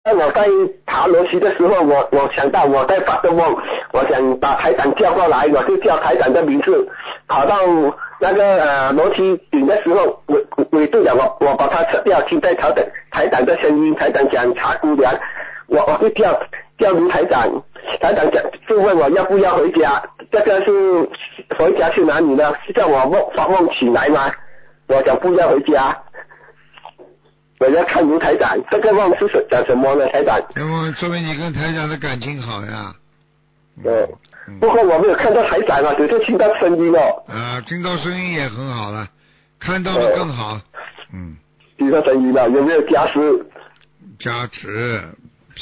我在爬楼梯的时候，我想到我在发个梦，我想把台长叫过来，我就叫台长的名字，跑到那个楼梯顶的时候，尾对了我把它撤掉，听在台长的声音，台长讲茶姑娘，我就叫卢台长，台长讲就问我要不要回家，这个是回家去哪里呢？是叫我发梦起来吗？我讲不要回家。我要看卢台长，这个梦是讲什么呢？台长？ 那么说明你跟台长的感情好呀。 不过我没有看到台长啊，只是听到声音哦。 听到声音也很好了，看到了更好。 听到声音了，有没有加持？ 加持，